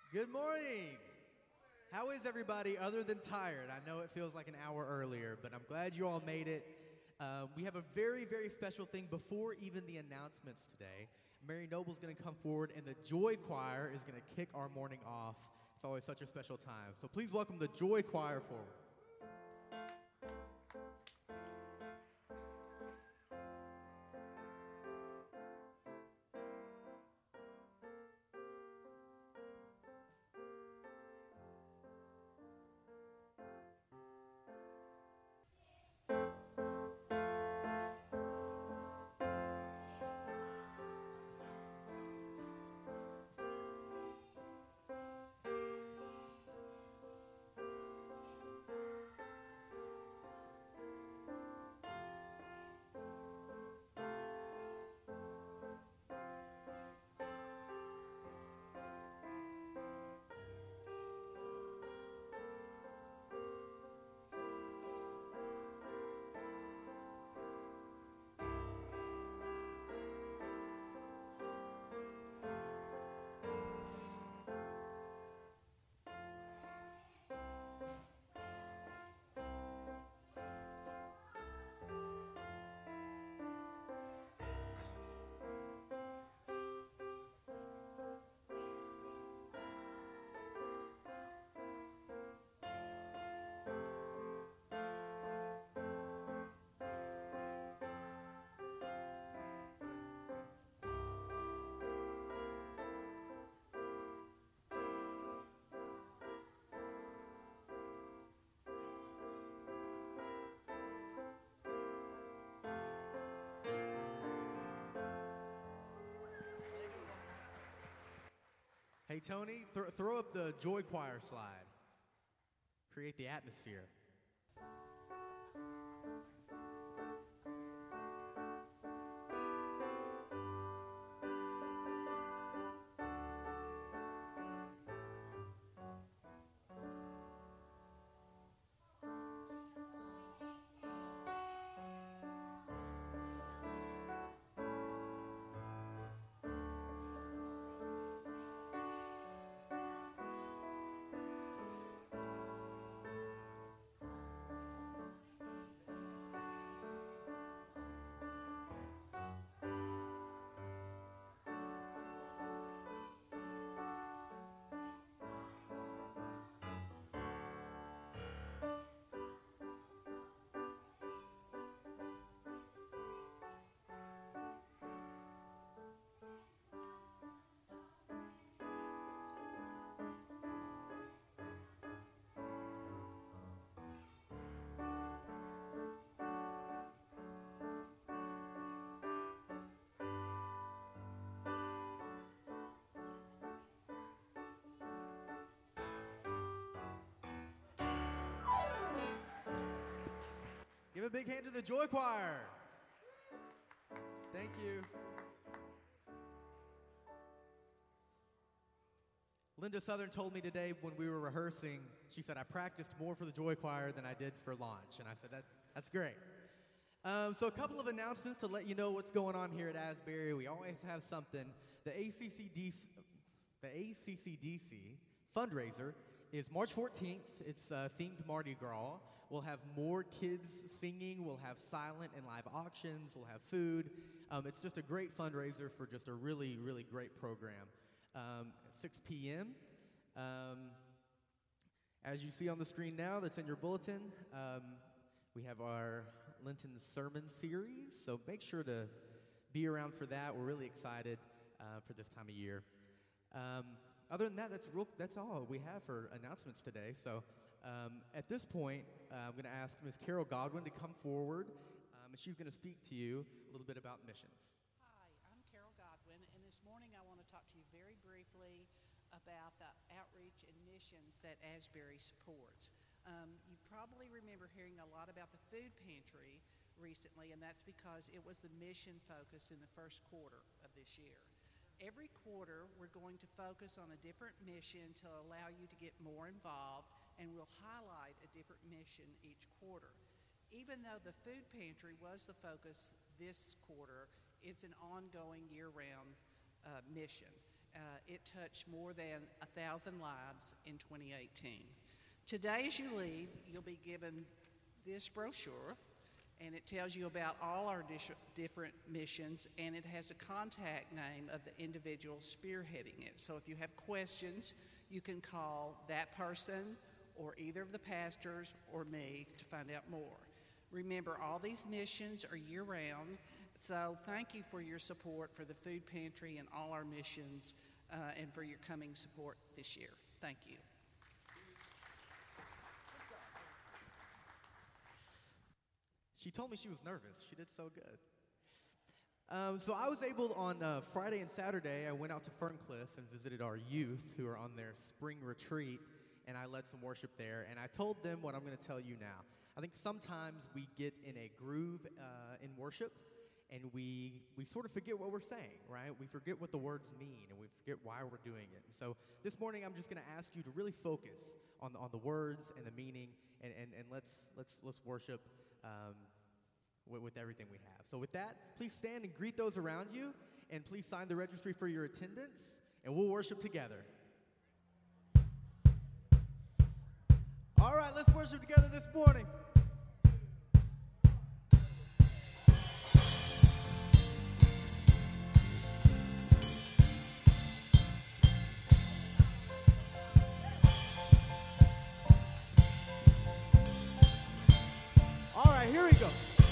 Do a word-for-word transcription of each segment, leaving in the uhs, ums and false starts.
Good morning. How is everybody other than tired? I know it feels like an hour earlier, but I'm glad you all made it. Uh, we have a very, very special thing before even the announcements today. Mary Noble's going to come forward, and the Joy Choir is going to kick our morning off. It's always such a special time. So please welcome the Joy Choir forward. Hey, Tony, th- throw up the Joy Choir slide. Create the atmosphere. Give a big hand to the Joy Choir. Thank you. Linda Southern told me today when we were rehearsing, she said, I practiced more for the Joy Choir than I did for launch. And I said, that, that's great. Um, so a couple of announcements to let you know what's going on here at Asbury. We always have something. The A C C D C, the A C C D C fundraiser is March fourteenth. It's uh, themed Mardi Gras. We'll have more kids singing. We'll have silent and live auctions. We'll have food. Um, it's just a great fundraiser for just a really, really great program. Um, at six p.m. Um, as you see on the screen now, that's in your bulletin, um, we have our Lenten sermon series. So make sure to be around for that. We're really excited uh, for this time of year. Um, Other than that, that's real, that's all we have for announcements today. So um, at this point, uh, I'm going to ask Miz Carol Godwin to come forward, um, and she's going to speak to you a little bit about missions. Hi, I'm Carol Godwin, and this morning I want to talk to you very briefly about the outreach and missions that Asbury supports. Um, you probably remember hearing a lot about the food pantry recently, and that's because it was the mission focus in the first quarter of this year. Every quarter, we're going to focus on a different mission to allow you to get more involved, and we'll highlight a different mission each quarter. Even though the food pantry was the focus this quarter, it's an ongoing year-round uh, mission. Uh, it touched more than a thousand lives in twenty eighteen. Today, as you leave, you'll be given this brochure, and it tells you about all our dis- different missions, and it has a contact name of the individual spearheading it. So if you have questions, you can call that person or either of the pastors or me to find out more. Remember, all these missions are year-round, so thank you for your support for the food pantry and all our missions, uh, and for your coming support this year. Thank you. She told me she was nervous. She did so good. Um, so I was able on uh, Friday and Saturday, I went out to Ferncliff and visited our youth who are on their spring retreat, and I led some worship there. And I told them what I'm going to tell you now. I think sometimes we get in a groove uh, in worship, and we we sort of forget what we're saying, right? We forget what the words mean, and we forget why we're doing it. And so this morning, I'm just going to ask you to really focus on the, on the words and the meaning, and, and, and let's let's let's worship um, with, with everything we have. So with that, please stand and greet those around you, and please sign the registry for your attendance, and we'll worship together. All right, let's worship together this morning. All right, here we go.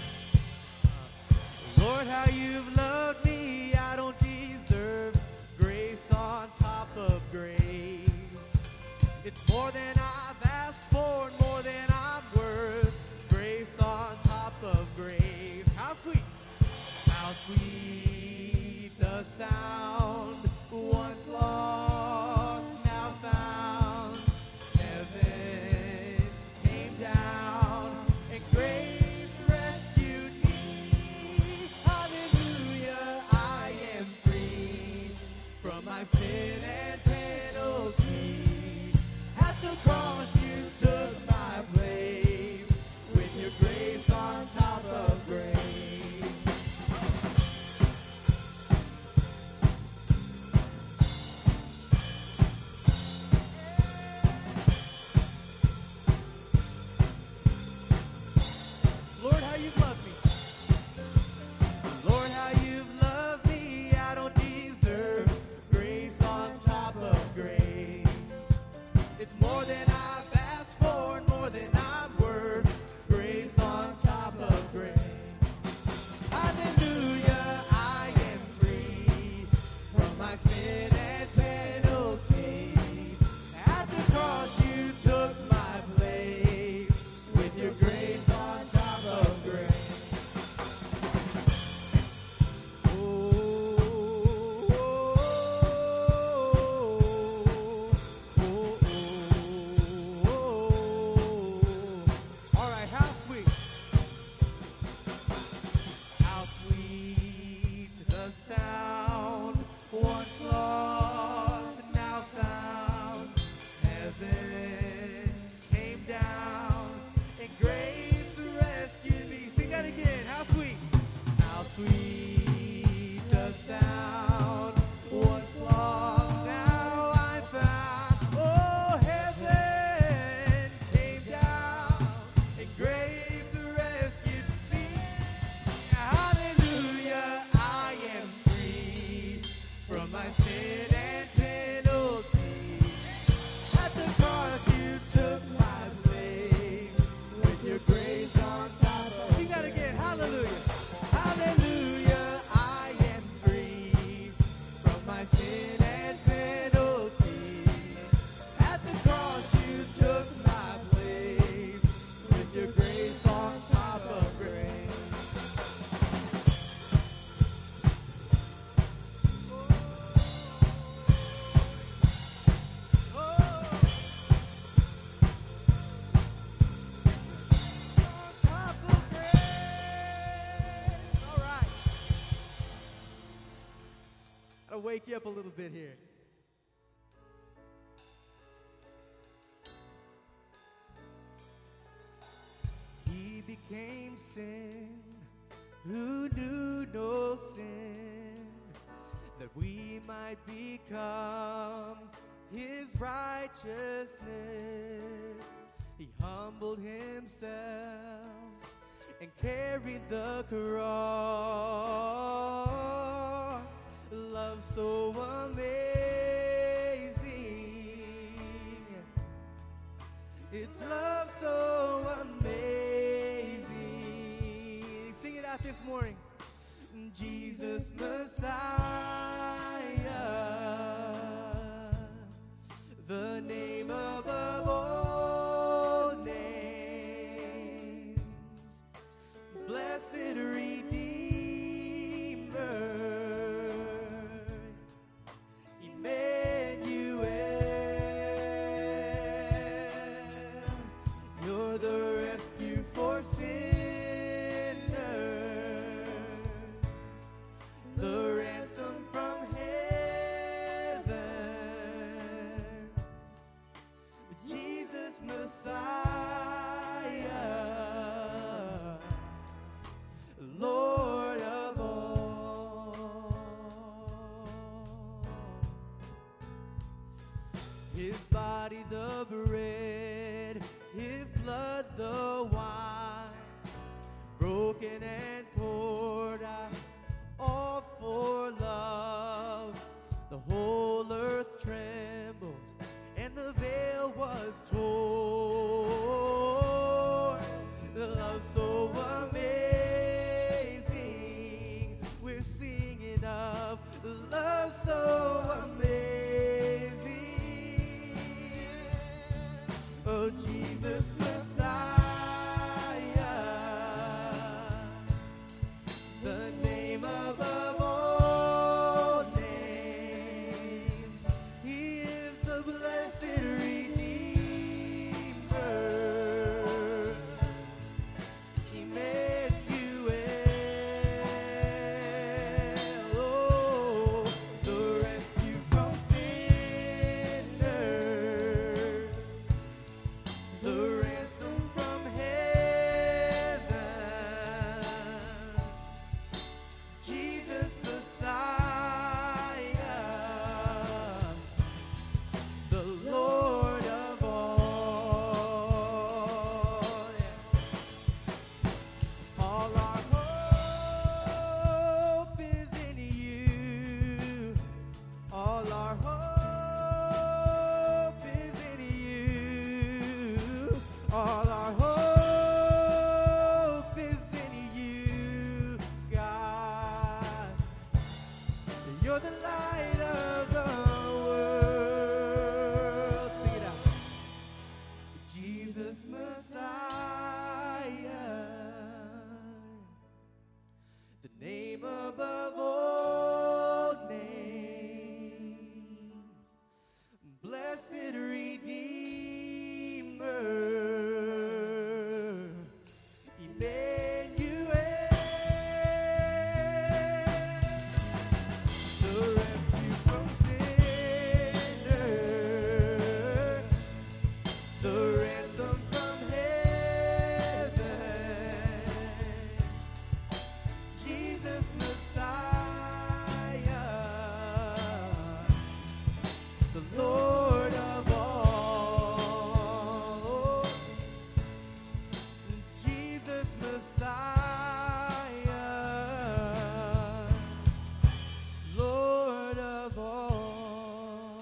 Lord, how you've loved me, I don't deserve grace on top of grace. It's more than I've asked for and more than I'm worth. Grace on top of grace. How sweet, how sweet the sound, once lost, now found. Heaven came down and grace rescued me. Hallelujah, I am free from my sin and penalty. At the cross you took my place with your grace on top of grace. Lord, how you've loved me. Lord, how you've loved me. I don't deserve grace on top of grace. It's more than I've asked for and more than I'm worth. Grace on top of grace. Hallelujah, I am free from my sin and penalty. At the cross you took my place with your grace on top of grace. All right, how sweet, how sweet the sound, once lost, now found. Heaven came down and grace rescued me. Sing that again. How sweet, how sweet the sound, once lost, now I'm found. Oh, heaven came down and grace rescued me. Hallelujah, I am free from my sin and penalty. At the cross you took my place with your grace on top of. Sing that again. Hallelujah. Hallelujah, I am free from my sin and penalty. At the cross you took my place with your grace on top of grace. Oh, on top of grace. All right. I'll wake you up a little bit here. He became sin who knew no sin, that we might become his righteousness. He humbled himself and carried the cross. Love so amazing. It's love so amazing. Sing it out this morning. Jesus Messiah, the name above all names, blessed Redeemer, Emmanuel, you're the rescue for sinners, the ransom from heaven, Jesus Messiah, Lord of all. His body the bread, his blood the wine, broken and poured out, all for love. The whole earth trembled and the veil was torn. The love so amazing, we're singing of love so amazing. Oh, Jesus Messiah, the name above all names. He is the blessed Redeemer, Emmanuel, oh, the rescue from sinners, the ransom from heaven, Jesus Messiah, the Lord of all. Yeah. All our hope is in you. All our hope is in you. All our hope is in you, God. You're the light of the world. Sing it out. Jesus Messiah, the name above all names, blessed Redeemer, Emmanuel, the rescue from sinners, the ransom from heaven, Jesus Messiah, the Lord of all. Jesus Messiah, Lord of all.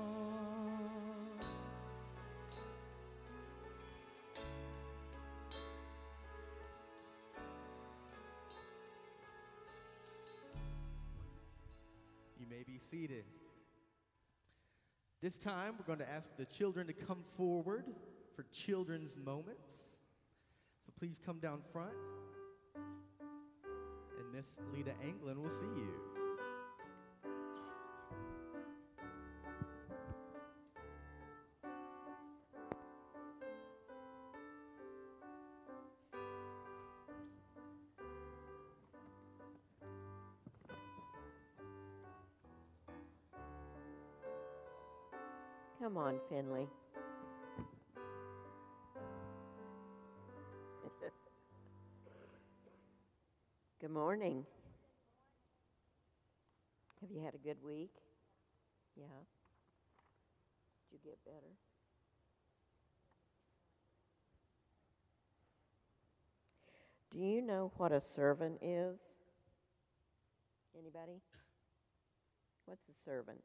You may be seated. This time, we're going to ask the children to come forward for children's moments. So please come down front, and Miss Lita Anglin will see you. Come on, Finley. Good morning. Have Have you had a good week? Yeah. Did you get better? Do you know what a servant is? Anybody? What's a servant?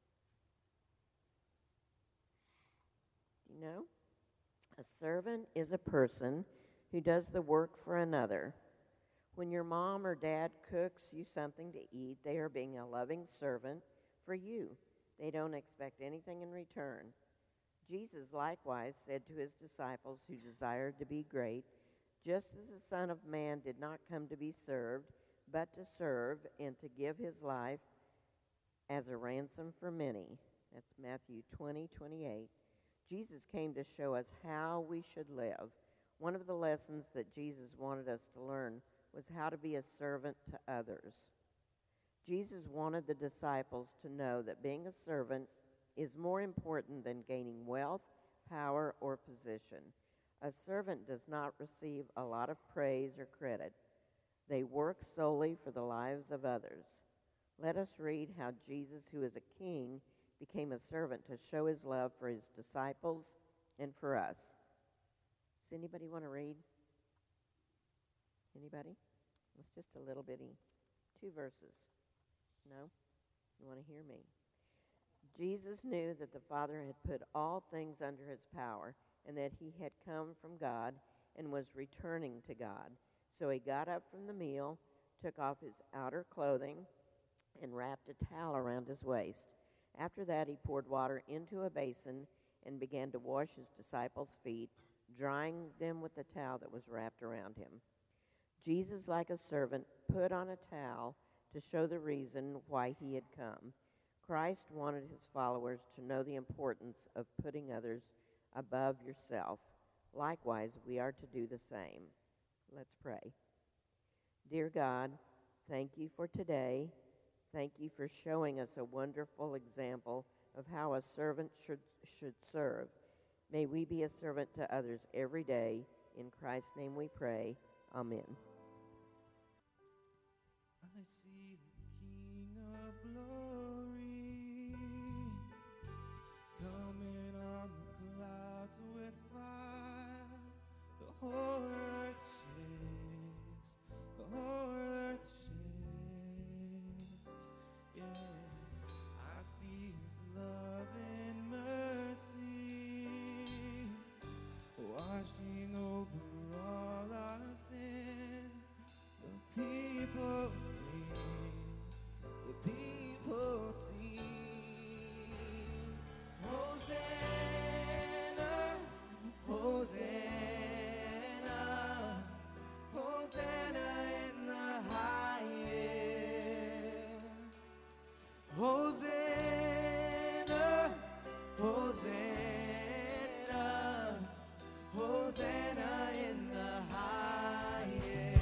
Do you know? A servant is a person who does the work for another. When your mom or dad cooks you something to eat, they are being a loving servant for you. They don't expect anything in return. Jesus likewise said to his disciples who desired to be great, just as the Son of Man did not come to be served, but to serve and to give his life as a ransom for many. That's Matthew twenty, twenty-eight. Jesus came to show us how we should live. One of the lessons that Jesus wanted us to learn was how to be a servant to others. Jesus wanted the disciples to know that being a servant is more important than gaining wealth, power, or position. A servant does not receive a lot of praise or credit. They work solely for the lives of others. Let us read how Jesus, who is a king, became a servant to show his love for his disciples and for us. Does anybody want to read? Anybody? It's just a little bitty, two verses. No? You want to hear me? Jesus knew that the Father had put all things under his power and that he had come from God and was returning to God. So he got up from the meal, took off his outer clothing, and wrapped a towel around his waist. After that, he poured water into a basin and began to wash his disciples' feet, drying them with the towel that was wrapped around him. Jesus, like a servant, put on a towel to show the reason why he had come. Christ wanted his followers to know the importance of putting others above yourself. Likewise, we are to do the same. Let's pray. Dear God, thank you for today. Thank you for showing us a wonderful example of how a servant should, should serve. May we be a servant to others every day. In Christ's name we pray. Amen. I see the King of Glory coming on the clouds with fire. The whole earth shakes, the whole earth shakes. Yes, I see his love and mercy washing over all our sin. The people sing, the people sing. Hosanna, Hosanna, Hosanna in the highest. Hosanna, Hosanna, Hosanna in the highest.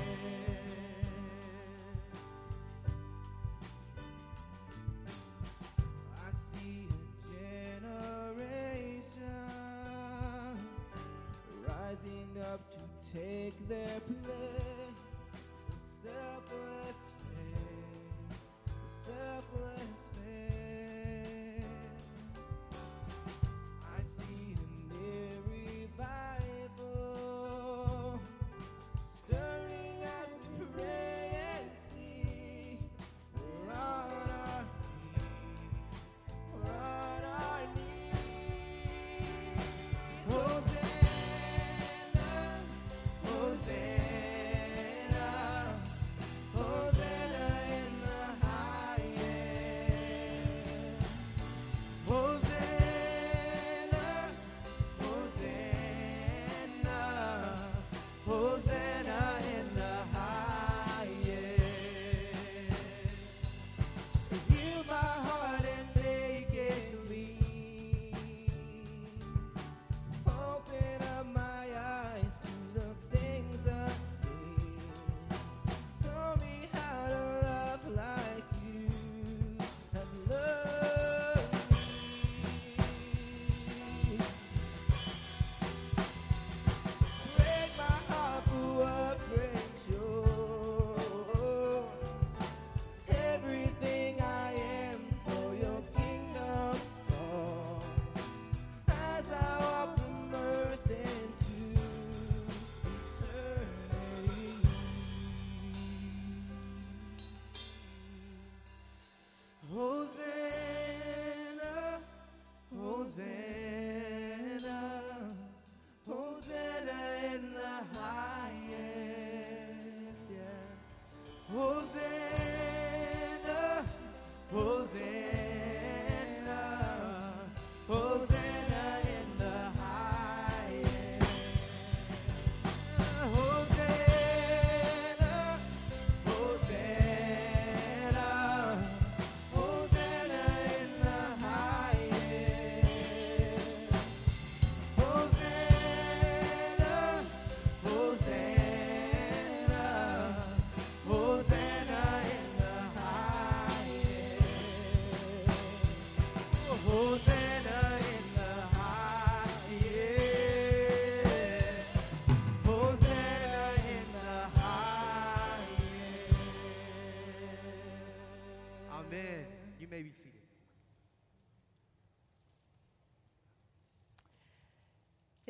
I see a generation rising up to take their place. The selfless faith, the selfless faith. I see a near revival stirring as we pray and see. We're on our knees, we're on our knees. Hosanna, Hosanna, Hosanna in the highest.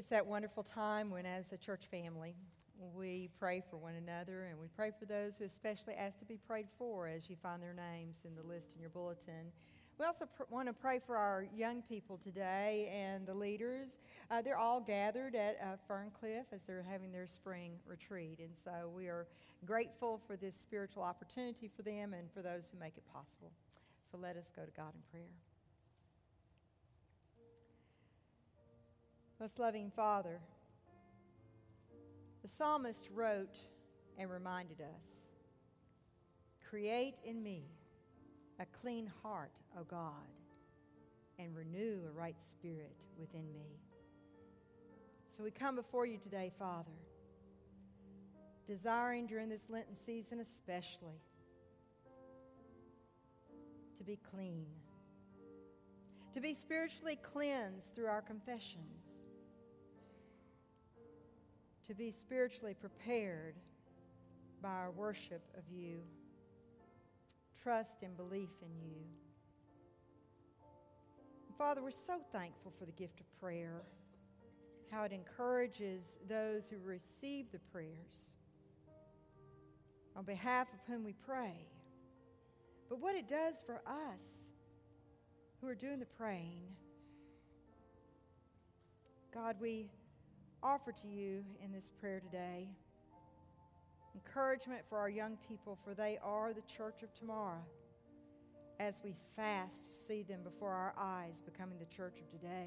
It's that wonderful time when, as a church family, we pray for one another, and we pray for those who especially ask to be prayed for as you find their names in the list in your bulletin. We also pr- want to pray for our young people today and the leaders. Uh, they're all gathered at uh, Ferncliff as they're having their spring retreat, and so we are grateful for this spiritual opportunity for them and for those who make it possible. So let us go to God in prayer. Most loving Father, the psalmist wrote and reminded us, "Create in me a clean heart, O God, and renew a right spirit within me." So we come before you today, Father, desiring during this Lenten season especially to be clean, to be spiritually cleansed through our confessions, to be spiritually prepared by our worship of you, trust and belief in you. Father, we're so thankful for the gift of prayer, how it encourages those who receive the prayers on behalf of whom we pray, but what it does for us who are doing the praying. God, we offer to you in this prayer today encouragement for our young people, for they are the church of tomorrow, as we fast see them before our eyes becoming the church of today.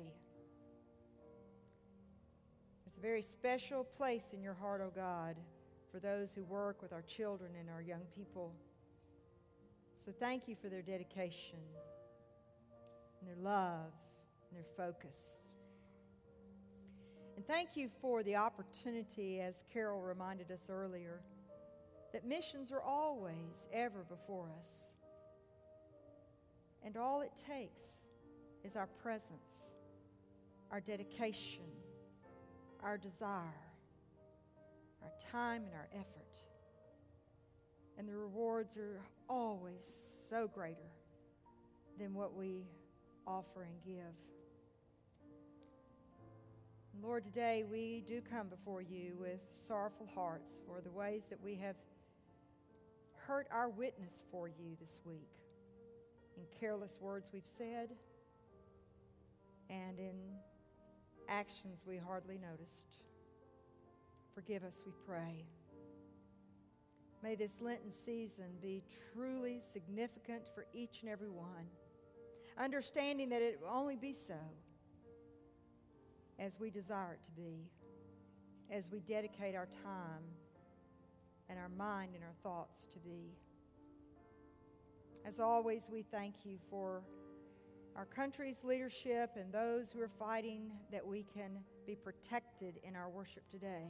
There's a very special place in your heart, O God, for those who work with our children and our young people. So thank you for their dedication and their love and their focus. And thank you for the opportunity, as Carol reminded us earlier, that missions are always, ever before us. And all it takes is our presence, our dedication, our desire, our time and our effort. And the rewards are always so greater than what we offer and give. Lord, today we do come before you with sorrowful hearts for the ways that we have hurt our witness for you this week, in careless words we've said, and in actions we hardly noticed. Forgive us, we pray. May this Lenten season be truly significant for each and every one, understanding that it will only be so as we desire it to be, as we dedicate our time and our mind and our thoughts to be. As always, we thank you for our country's leadership and those who are fighting that we can be protected in our worship today.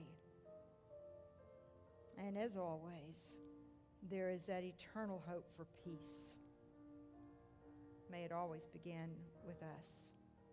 And as always, there is that eternal hope for peace. May it always begin with us.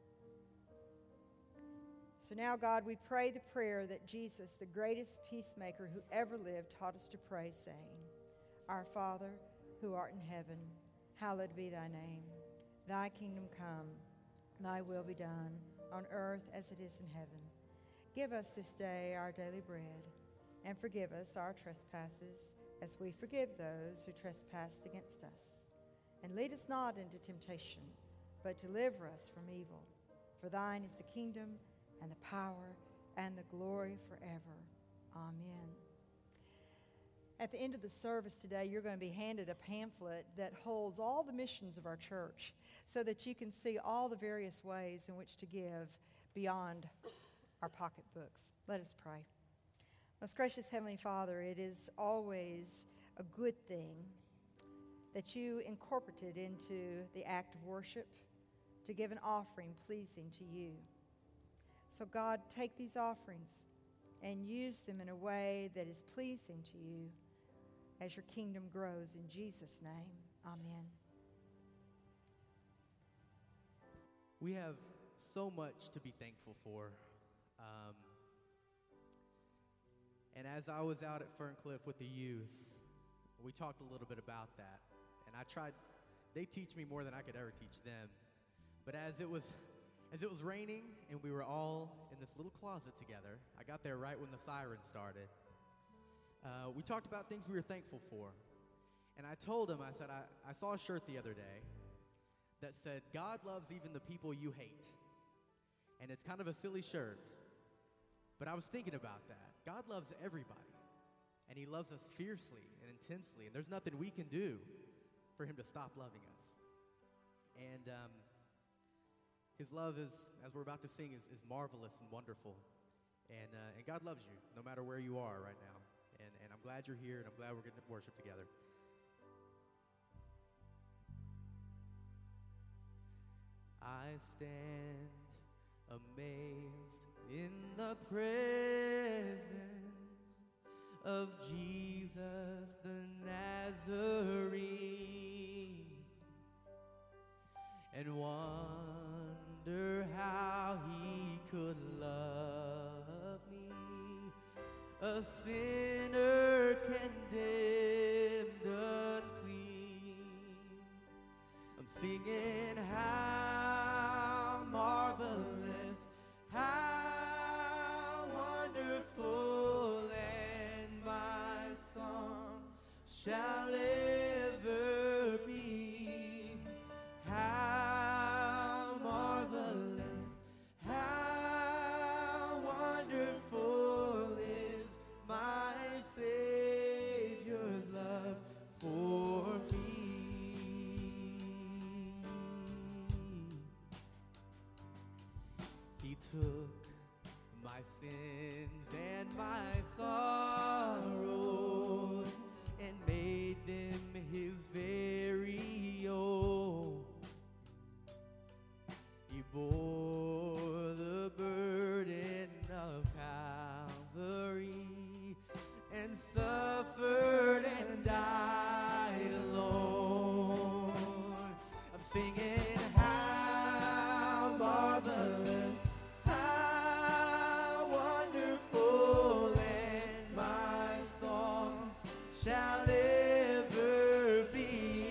So now, God, we pray the prayer that Jesus, the greatest peacemaker who ever lived, taught us to pray, saying, "Our Father, who art in heaven, hallowed be thy name. Thy kingdom come, thy will be done, on earth as it is in heaven. Give us this day our daily bread, and forgive us our trespasses, as we forgive those who trespass against us. And lead us not into temptation, but deliver us from evil. For thine is the kingdom, and the power, and the glory forever. Amen." At the end of the service today, you're going to be handed a pamphlet that holds all the missions of our church so that you can see all the various ways in which to give beyond our pocketbooks. Let us pray. Most gracious Heavenly Father, it is always a good thing that you incorporated into the act of worship to give an offering pleasing to you. So God, take these offerings and use them in a way that is pleasing to you as your kingdom grows. In Jesus' name, amen. We have so much to be thankful for. Um, and as I was out at Ferncliff with the youth, we talked a little bit about that. And I tried, they teach me more than I could ever teach them. But as it was, As it was raining and we were all in this little closet together, I got there right when the siren started. Uh, we talked about things we were thankful for. And I told him, I said, I, I saw a shirt the other day that said, God loves even the people you hate. And it's kind of a silly shirt, but I was thinking about that. God loves everybody, and he loves us fiercely and intensely, and there's nothing we can do for him to stop loving us. And um, his love is, as we're about to sing, is, is marvelous and wonderful. And, uh, and God loves you no matter where you are right now. And, and I'm glad you're here, and I'm glad we're going to worship together. I stand amazed in the presence of Jesus the Nazarene, and wonder how he could love me, a sinner condemned unclean. I'm singing how marvelous, how wonderful, and my song shall ever be. How marvelous, how wonderful is my Savior's love for me. He took my sins and my sorrows and made them his very own. He bore the burden of Calvary and suffered and died alone. I'm singing how marvelous, how wonderful, and my song shall ever be.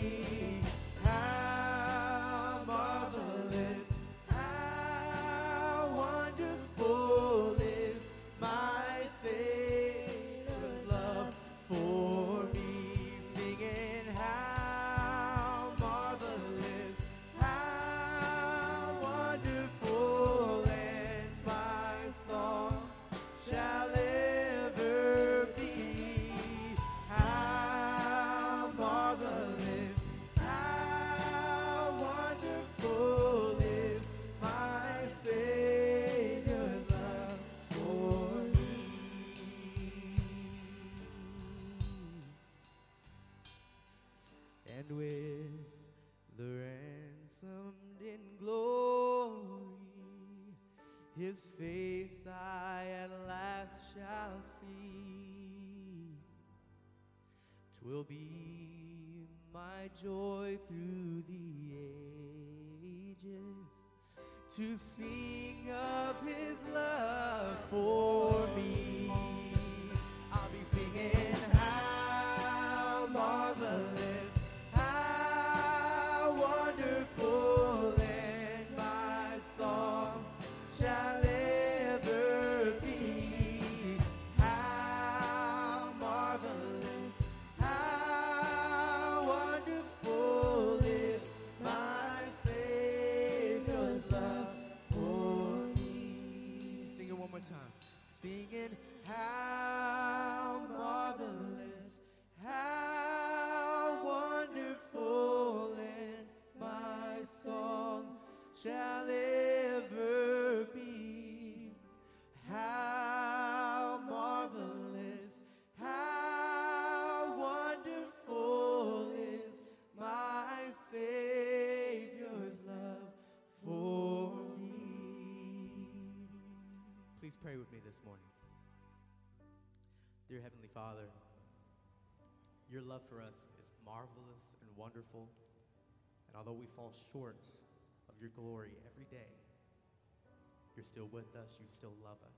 How marvelous, how wonderful is my Savior's love for me. Singing how marvelous, how wonderful, and my song shall ever be. How marvelous, how wonderful is my Savior's love for me. And with the ransomed in glory, his face I at last shall see. 'Twill be my joy through the ages to sing of his love for me. I'll be singing how marvelous, how wonderful, and my song shall ever be. How marvelous, how wonderful is my Savior's love for me. Sing it one more time. Singing how marvelous, how wonderful, and my song shall ever be. How marvelous, how wonderful is my Savior's love for me. Please pray with me this morning. Dear Heavenly Father, your love for us is marvelous and wonderful, and although we fall short of your glory every day, you're still with us, you still love us.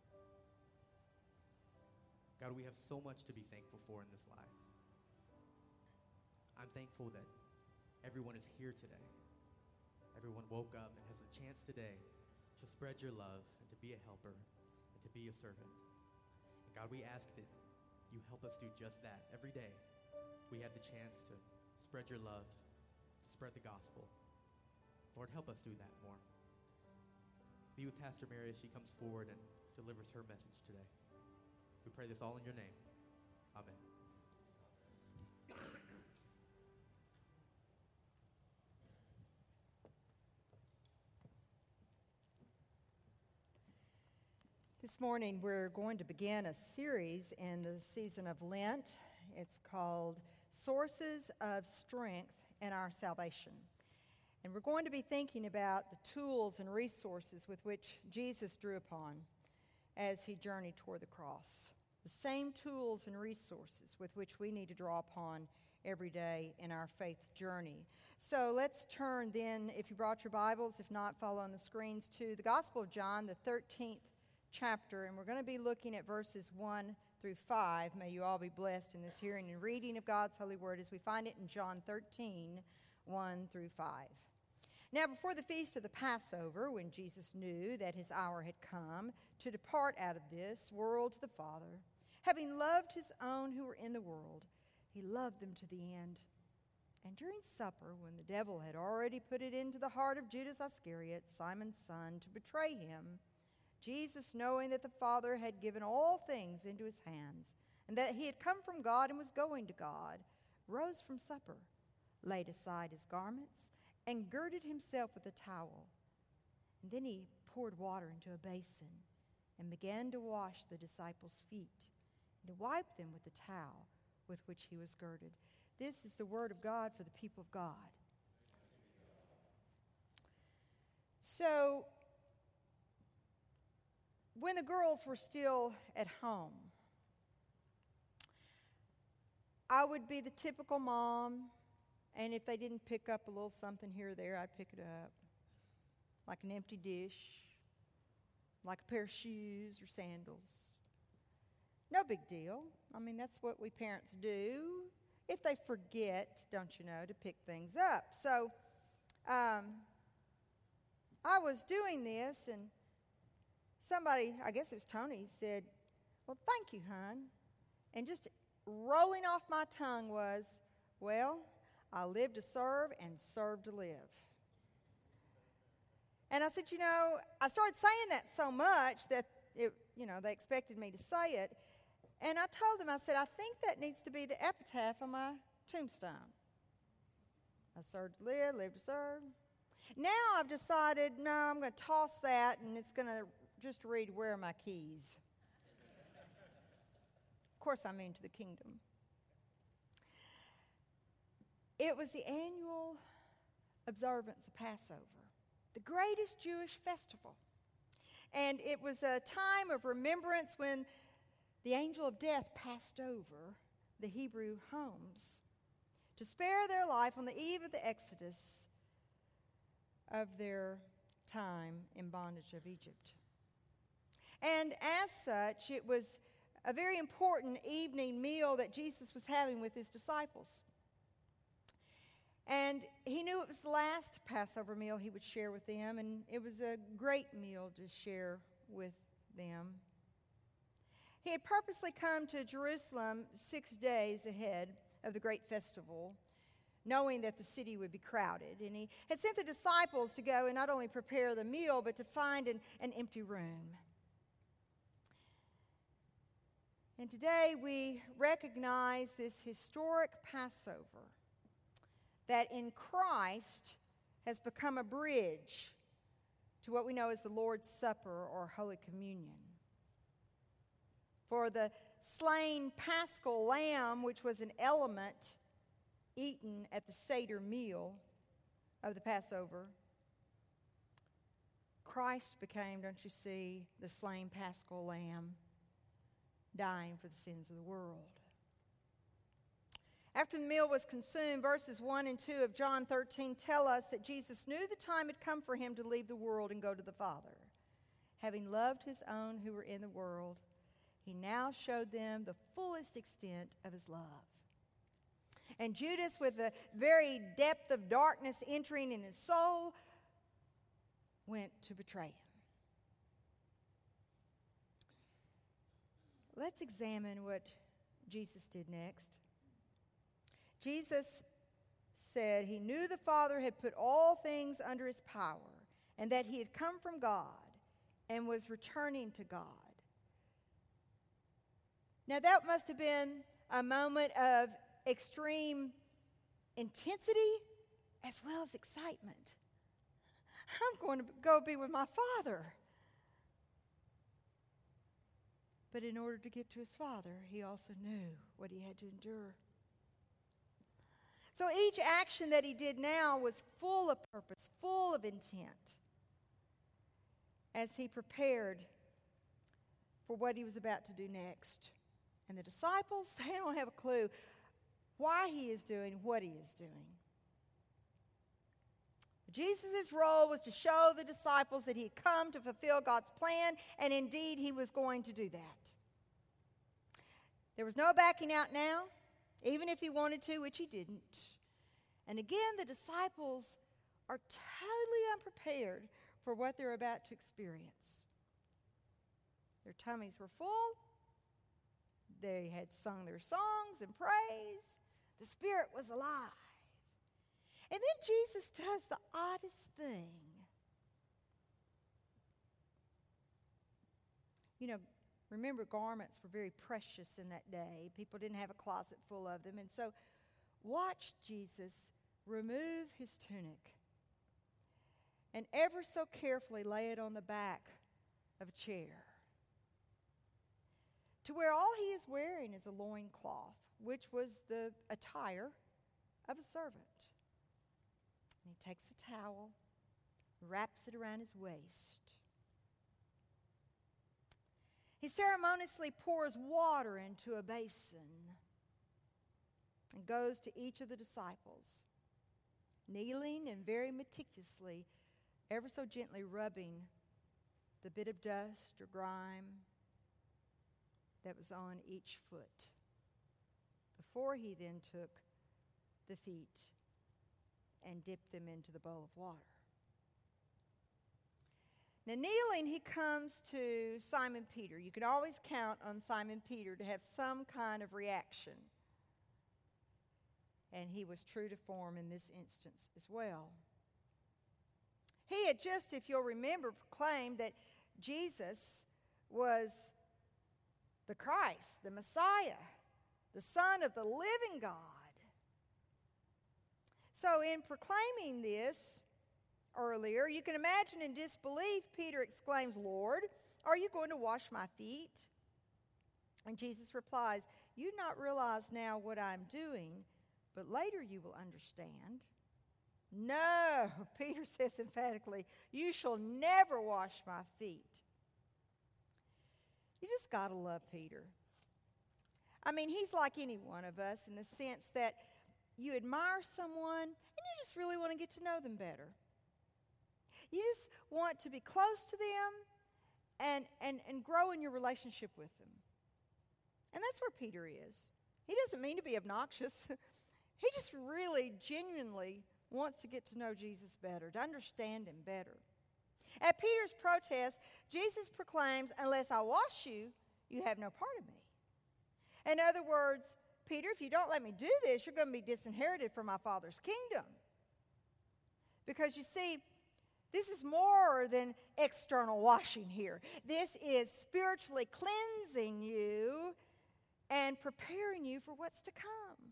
God, we have so much to be thankful for in this life. I'm thankful that everyone is here today. everyone woke up and has a chance today to spread your love and to be a helper and to be a servant. And God, we ask that you help us do just that every day. We have the chance to spread your love, to spread the gospel. Lord, help us do that more. Be with Pastor Mary as she comes forward and delivers her message today. We pray this all in your name. Amen. This morning we're going to begin a series in the season of Lent. It's called Sources of Strength in Our Salvation. And we're going to be thinking about the tools and resources with which Jesus drew upon as he journeyed toward the cross. The same tools and resources with which we need to draw upon every day in our faith journey. So let's turn then, if you brought your Bibles, if not, follow on the screens, to the Gospel of John, the thirteenth chapter, and we're going to be looking at verses one through five. May you all be blessed in this hearing and reading of God's holy word as we find it in John thirteen, one through five. Now, before the feast of the Passover, when Jesus knew that his hour had come to depart out of this world to the Father, having loved his own who were in the world, he loved them to the end. And during supper, when the devil had already put it into the heart of Judas Iscariot, Simon's son, to betray him, Jesus, knowing that the Father had given all things into his hands, and that he had come from God and was going to God, rose from supper, laid aside his garments, and girded himself with a towel. And then he poured water into a basin and began to wash the disciples' feet and to wipe them with the towel with which he was girded. This is the word of God for the people of God. So, when the girls were still at home, I would be the typical mom, and if they didn't pick up a little something here or there, I'd pick it up, like an empty dish, like a pair of shoes or sandals. No big deal. I mean, that's what we parents do if they forget, don't you know, to pick things up. So um, I was doing this, and somebody, I guess it was Tony, said, "Well, thank you, hon." And just rolling off my tongue was, "Well, I live to serve and serve to live." And I said, you know, I started saying that so much that, it, you know, they expected me to say it. And I told them, I said, I think that needs to be the epitaph on my tombstone. I served to live, live to serve. Now I've decided, no, I'm going to toss that, and it's going to just read, "Where are my keys?" Of course, I mean to the kingdom. It was the annual observance of Passover, the greatest Jewish festival. And it was a time of remembrance when the angel of death passed over the Hebrew homes to spare their life on the eve of the exodus of their time in bondage of Egypt. And as such, it was a very important evening meal that Jesus was having with his disciples. And he knew it was the last Passover meal he would share with them, and it was a great meal to share with them. He had purposely come to Jerusalem six days ahead of the great festival, knowing that the city would be crowded. And he had sent the disciples to go and not only prepare the meal, but to find an, an empty room. And today we recognize this historic Passover that in Christ has become a bridge to what we know as the Lord's Supper or Holy Communion. For the slain paschal lamb, which was an element eaten at the Seder meal of the Passover, Christ became, don't you see, the slain paschal lamb, dying for the sins of the world. After the meal was consumed, verses one and two of John thirteen tell us that Jesus knew the time had come for him to leave the world and go to the Father. Having loved his own who were in the world, he now showed them the fullest extent of his love. And Judas, with the very depth of darkness entering in his soul, went to betray him. Let's examine what Jesus did next. Jesus said he knew the Father had put all things under his power and that he had come from God and was returning to God. Now that must have been a moment of extreme intensity as well as excitement. I'm going to go be with my Father. But in order to get to his Father, he also knew what he had to endure. So each action that he did now was full of purpose, full of intent, as he prepared for what he was about to do next. And the disciples, they don't have a clue why he is doing what he is doing. Jesus' role was to show the disciples that he had come to fulfill God's plan, and indeed he was going to do that. There was no backing out now, even if he wanted to, which he didn't. And again, the disciples are totally unprepared for what they're about to experience. Their tummies were full. They had sung their songs and praise. The Spirit was alive. And then Jesus does the oddest thing. You know, remember, garments were very precious in that day. People didn't have a closet full of them. And so watch Jesus remove his tunic and ever so carefully lay it on the back of a chair, to where all he is wearing is a loincloth, which was the attire of a servant. And he takes a towel, wraps it around his waist. He ceremoniously pours water into a basin and goes to each of the disciples, kneeling and very meticulously, ever so gently rubbing the bit of dust or grime that was on each foot, before he then took the feet and dipped them into the bowl of water. Now, kneeling, he comes to Simon Peter. You can always count on Simon Peter to have some kind of reaction. And he was true to form in this instance as well. He had just, if you'll remember, proclaimed that Jesus was the Christ, the Messiah, the Son of the living God. So in proclaiming this earlier, you can imagine in disbelief, Peter exclaims, "Lord, are you going to wash my feet?" And Jesus replies, "You do not realize now what I'm doing, but later you will understand." "No," Peter says emphatically, "you shall never wash my feet." You just got to love Peter. I mean, he's like any one of us in the sense that you admire someone and you just really want to get to know them better. You just want to be close to them and, and, and grow in your relationship with them. And that's where Peter is. He doesn't mean to be obnoxious. He just really, genuinely wants to get to know Jesus better, to understand him better. At Peter's protest, Jesus proclaims, "Unless I wash you, you have no part of me." In other words, Peter, if you don't let me do this, you're going to be disinherited from my Father's kingdom. Because you see, this is more than external washing here. This is spiritually cleansing you and preparing you for what's to come.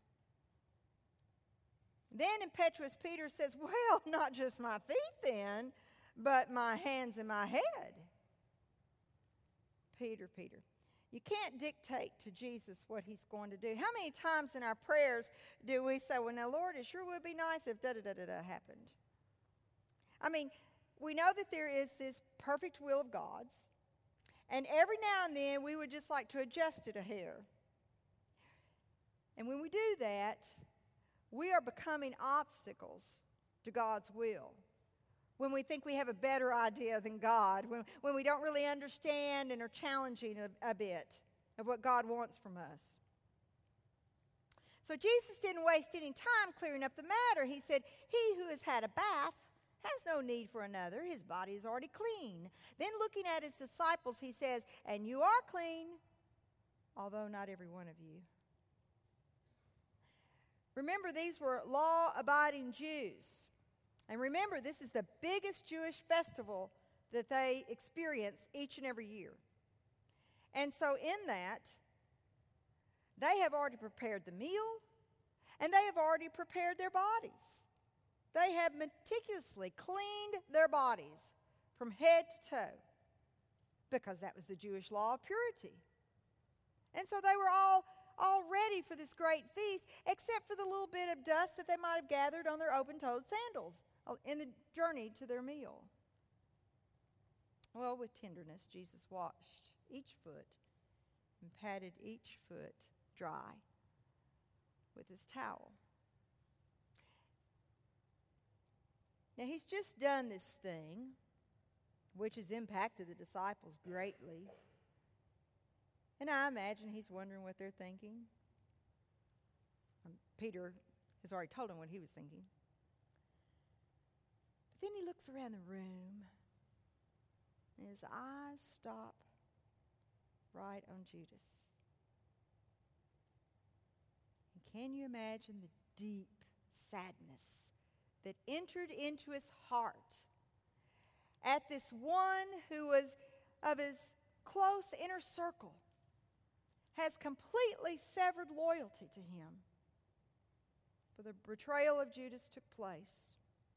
Then impetuous Peter says, "Well, not just my feet then, but my hands and my head." Peter, Peter, you can't dictate to Jesus what he's going to do. How many times in our prayers do we say, "Well, now, Lord, it sure would be nice if da-da-da-da-da happened." I mean, we know that there is this perfect will of God's, and every now and then we would just like to adjust it a hair. And when we do that, we are becoming obstacles to God's will. When we think we have a better idea than God, when, when we don't really understand and are challenging a, a bit of what God wants from us. So Jesus didn't waste any time clearing up the matter. He said, "He who has had a bath has no need for another. His body is already clean. Then looking at his disciples, he says, and you are clean, although not every one of you. Remember, these were law-abiding Jews. And remember, this is the biggest Jewish festival that they experience each and every year. And so in that, they have already prepared the meal, and they have already prepared their bodies. They have meticulously cleaned their bodies from head to toe because that was the Jewish law of purity. And so they were all, all ready for this great feast, except for the little bit of dust that they might have gathered on their open-toed sandals in the journey to their meal. Well, with tenderness, Jesus washed each foot and patted each foot dry with his towel. Now, he's just done this thing, which has impacted the disciples greatly. And I imagine he's wondering what they're thinking. Um, Peter has already told him what he was thinking. But then he looks around the room, and his eyes stop right on Judas. And can you imagine the deep sadness that entered into his heart at this one who was of his close inner circle, has completely severed loyalty to him? For the betrayal of Judas took place.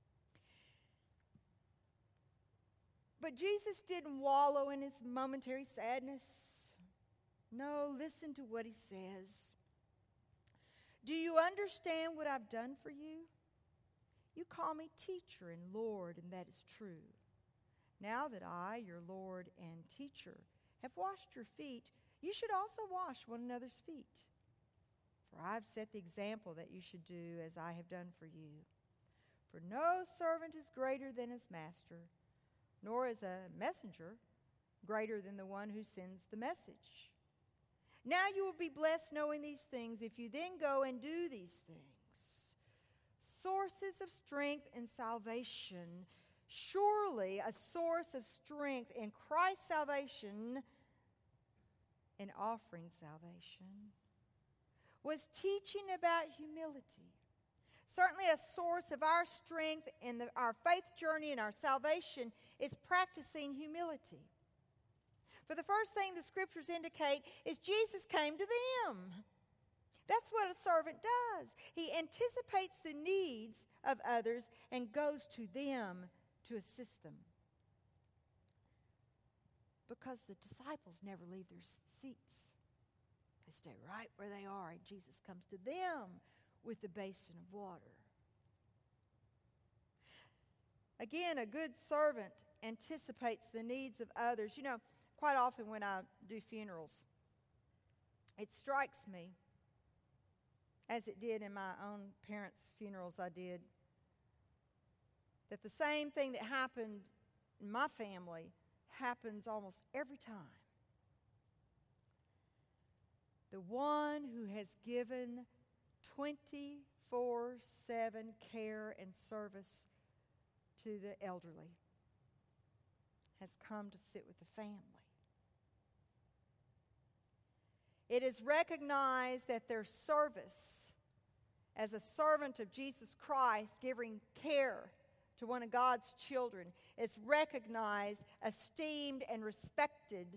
But Jesus didn't wallow in his momentary sadness. No, listen to what he says. Do you understand what I've done for you? You call me teacher and Lord, and that is true. Now that I, your Lord and teacher, have washed your feet, you should also wash one another's feet. For I've set the example that you should do as I have done for you. For no servant is greater than his master, nor is a messenger greater than the one who sends the message. Now you will be blessed knowing these things if you then go and do these things. Sources of strength and salvation. Surely a source of strength in Christ's salvation and offering salvation was teaching about humility. Certainly a source of our strength in the, our faith journey and our salvation is practicing humility. For the first thing the scriptures indicate is Jesus came to them. That's what a servant does. He anticipates the needs of others and goes to them to assist them. Because the disciples never leave their seats. They stay right where they are, and Jesus comes to them with the basin of water. Again, a good servant anticipates the needs of others. You know, quite often when I do funerals, it strikes me, as it did in my own parents' funerals I did, that the same thing that happened in my family happens almost every time. The one who has given twenty-four seven care and service to the elderly has come to sit with the family. It is recognized that their service as a servant of Jesus Christ, giving care to one of God's children, is recognized, esteemed, and respected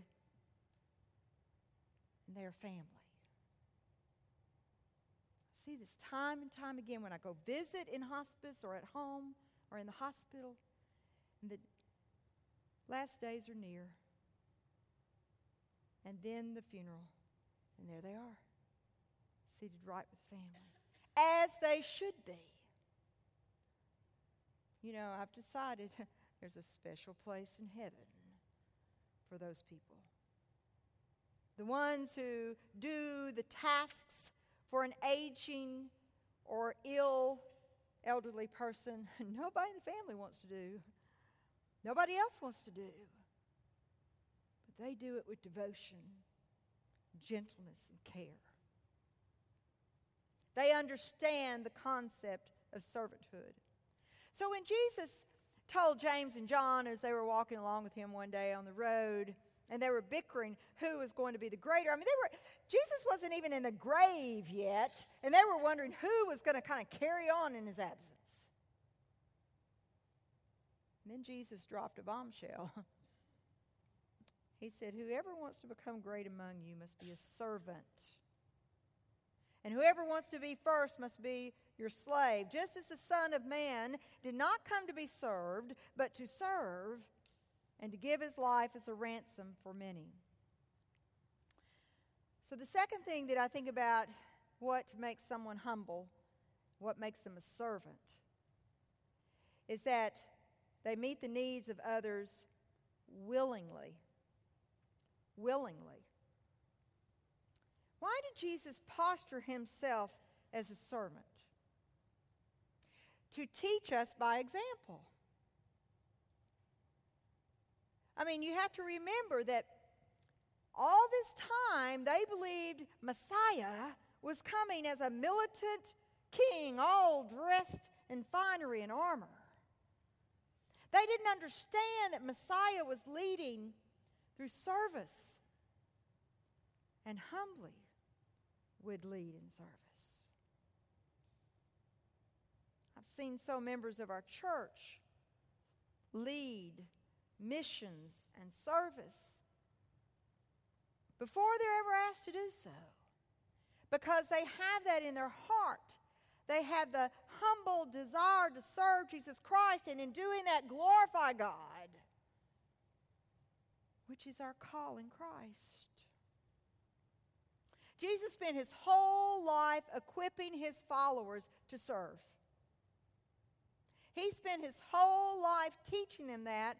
in their family. I see this time and time again when I go visit in hospice or at home or in the hospital, and the last days are near. And then the funeral, and there they are, seated right with the family, as they should be. You know, I've decided there's a special place in heaven for those people. The ones who do the tasks for an aging or ill elderly person nobody in the family wants to do. Nobody else wants to do. But they do it with devotion, gentleness, and care. They understand the concept of servanthood. So when Jesus told James and John as they were walking along with him one day on the road, and they were bickering who was going to be the greater. I mean, they were Jesus wasn't even in the grave yet, and they were wondering who was going to kind of carry on in his absence. And then Jesus dropped a bombshell. He said, whoever wants to become great among you must be a servant. And whoever wants to be first must be your slave, just as the Son of Man did not come to be served, but to serve and to give his life as a ransom for many. So the second thing that I think about what makes someone humble, what makes them a servant, is that they meet the needs of others willingly. Willingly. Why did Jesus posture himself as a servant? To teach us by example. I mean, you have to remember that all this time they believed Messiah was coming as a militant king, all dressed in finery and armor. They didn't understand that Messiah was leading through service and humbly would lead in service. I've seen so members of our church lead missions and service before they're ever asked to do so, because they have that in their heart. They have the humble desire to serve Jesus Christ, and in doing that glorify God, which is our call in Christ. Jesus spent his whole life equipping his followers to serve. He spent his whole life teaching them that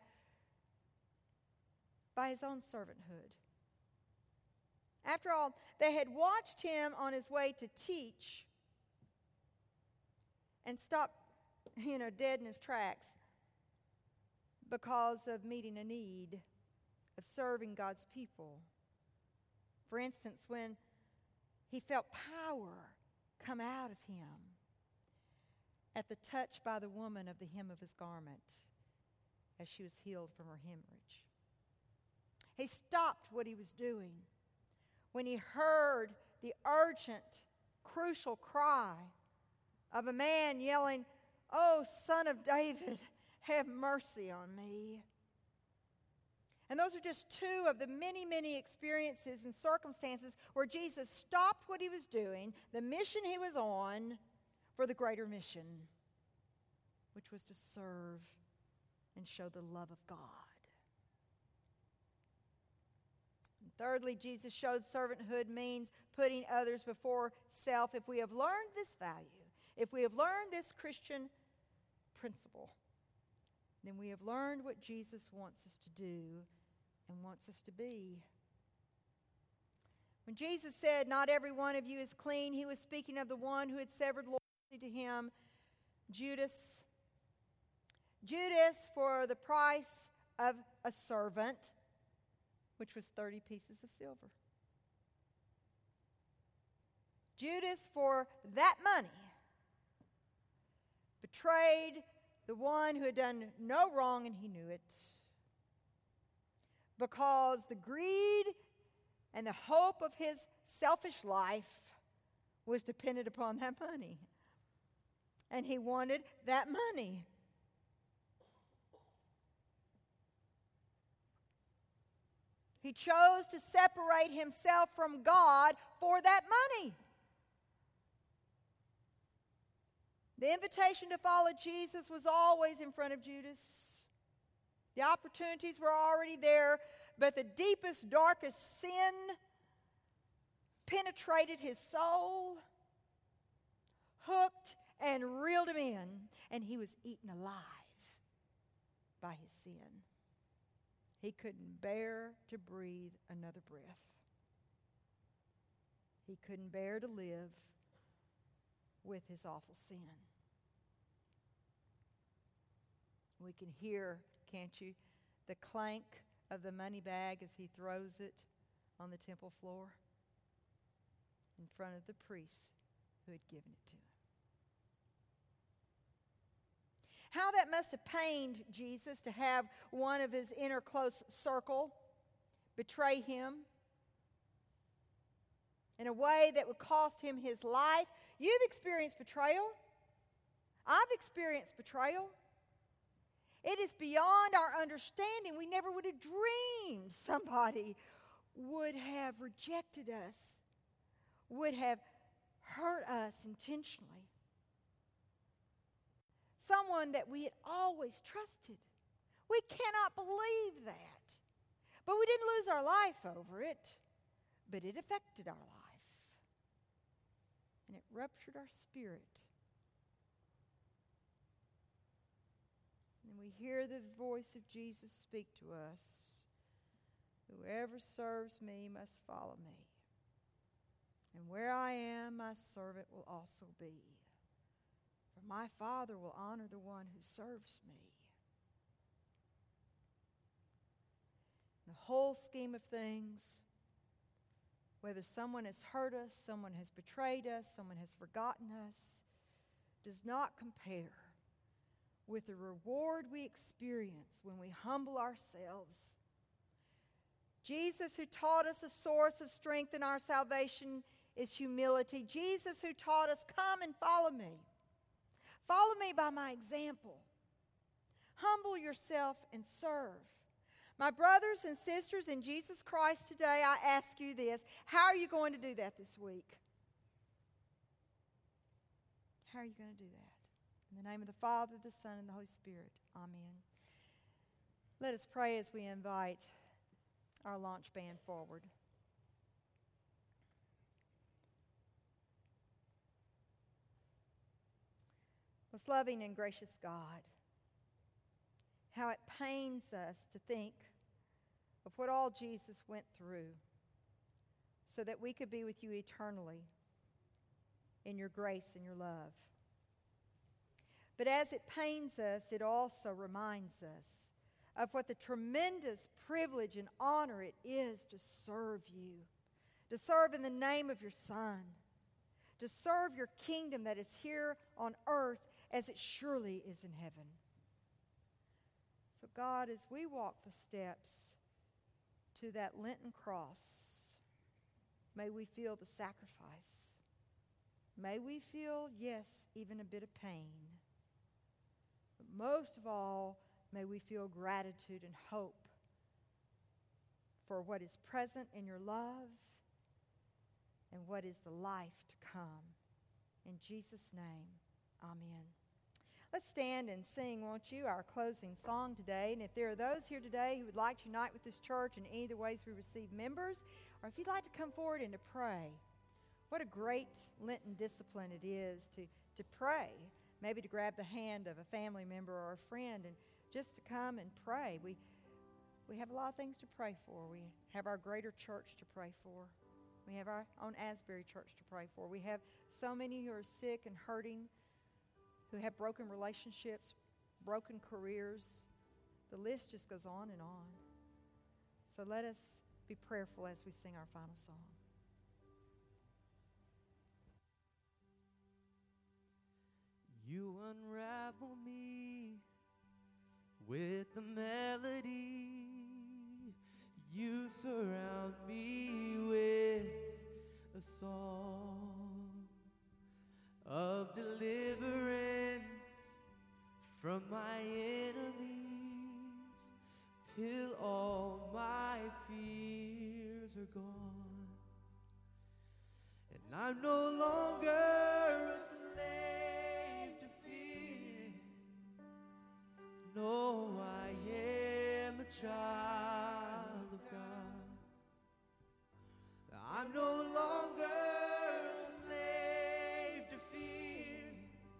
by his own servanthood. After all, they had watched him on his way to teach and stopped, you know, dead in his tracks because of meeting a need, of serving God's people. For instance, when he felt power come out of him at the touch by the woman of the hem of his garment as she was healed from her hemorrhage. He stopped what he was doing when he heard the urgent, crucial cry of a man yelling, "Oh, Son of David, have mercy on me." And those are just two of the many, many experiences and circumstances where Jesus stopped what he was doing, the mission he was on, for the greater mission, which was to serve and show the love of God. And thirdly, Jesus showed servanthood means putting others before self. If we have learned this value, if we have learned this Christian principle, then we have learned what Jesus wants us to do and wants us to be. When Jesus said, "Not every one of you is clean," he was speaking of the one who had severed loyalty to him, Judas. Judas, for the price of a servant, which was thirty pieces of silver. Judas, for that money, betrayed the one who had done no wrong, and he knew it, because the greed and the hope of his selfish life was dependent upon that money. And he wanted that money. He chose to separate himself from God for that money. The invitation to follow Jesus was always in front of Judas. The opportunities were already there, but the deepest, darkest sin penetrated his soul, hooked and reeled him in, and he was eaten alive by his sin. He couldn't bear to breathe another breath. He couldn't bear to live with his awful sin. We can hear, can't you, the clank of the money bag as he throws it on the temple floor in front of the priest who had given it to him. How that must have pained Jesus to have one of his inner close circle betray him in a way that would cost him his life. You've experienced betrayal. I've experienced betrayal. It is beyond our understanding. We never would have dreamed somebody would have rejected us, would have hurt us intentionally. Someone that we had always trusted. We cannot believe that. But we didn't lose our life over it, but it affected our life. And it ruptured our spirit. And we hear the voice of Jesus speak to us. Whoever serves me must follow me. And where I am, my servant will also be. For my Father will honor the one who serves me. The whole scheme of things, whether someone has hurt us, someone has betrayed us, someone has forgotten us, does not compare with the reward we experience when we humble ourselves. Jesus, who taught us the source of strength in our salvation, is humility. Jesus, who taught us, come and follow me. Follow me by my example. Humble yourself and serve. My brothers and sisters in Jesus Christ, today I ask you this. How are you going to do that this week? How are you going to do that? In the name of the Father, the Son, and the Holy Spirit. Amen. Let us pray as we invite our launch band forward. Most loving and gracious God, how it pains us to think of what all Jesus went through so that we could be with you eternally in your grace and your love. But as it pains us, it also reminds us of what the tremendous privilege and honor it is to serve you, to serve in the name of your Son, to serve your kingdom that is here on earth as it surely is in heaven. So God, as we walk the steps to that Lenten cross, may we feel the sacrifice. May we feel, yes, even a bit of pain. But most of all, may we feel gratitude and hope for what is present in your love and what is the life to come. In Jesus' name, amen. Let's stand and sing, won't you, our closing song today. And if there are those here today who would like to unite with this church in either ways we receive members, or if you'd like to come forward and to pray, what a great Lenten discipline it is to, to pray, maybe to grab the hand of a family member or a friend and just to come and pray. We, we have a lot of things to pray for. We have our greater church to pray for. We have our own Asbury church to pray for. We have so many who are sick and hurting, who have broken relationships, broken careers. The list just goes on and on. So let us be prayerful as we sing our final song. You unravel me with the melody. You surround me with a song of deliverance from my enemies, till all my fears are gone. And I'm no longer a slave to fear. No, I am a child of God. I'm no longer a slave to fear,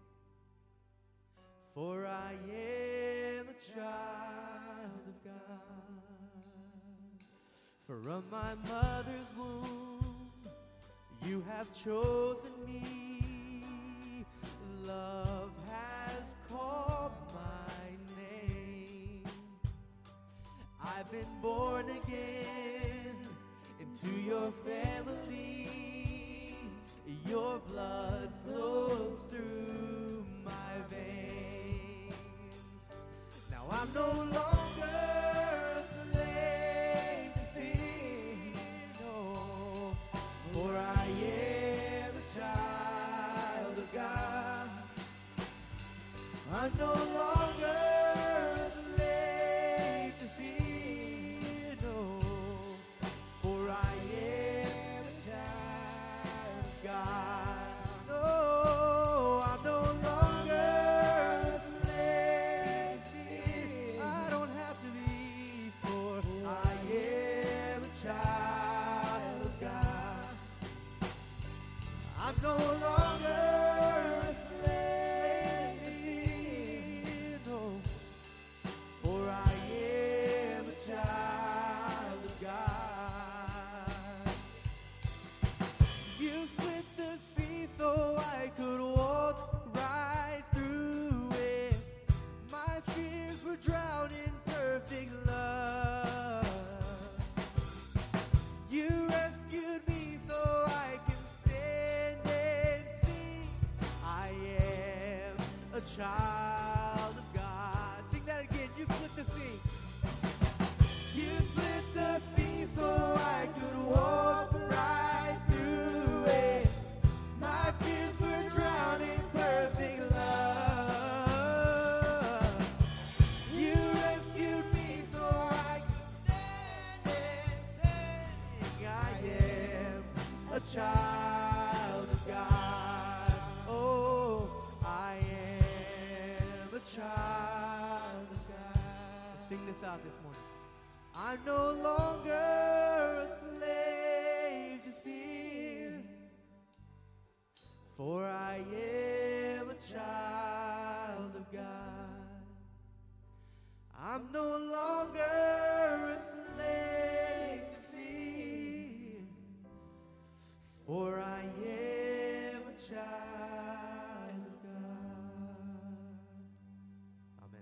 for I am a child of God. From my mother's womb, you have chosen me. Love has called my name. I've been born again into your family. Your blood flows through my veins. no longer a slave to fear, no, for I am a child of God. No, I'm no longer a slave to fear. I don't have to be, for I am a child of God. I'm no longer a slave to fear, no, for I am a child of God. You split the sea so I could walk right through it. My fears were drowned in perfect love. You rescued me so I can stand and see I am a child of God. Sing that again. You split the sea. You split the sea so I could walk right through it. My fears were drowned in perfect love. You rescued me so I could stand and sing I am a child of God. Oh, I am a child of God. Let's sing this out this morning. I'm no longer a slave to fear, for I am a child of God. I'm no longer a slave to fear, for I am a child of God. Amen.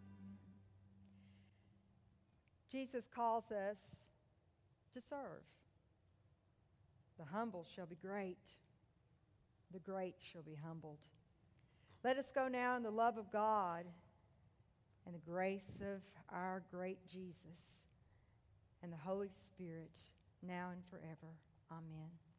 Jesus calls us to serve. The humble shall be great. The great shall be humbled. Let us go now in the love of God and the grace of our great Jesus and the Holy Spirit, now and forever. Amen.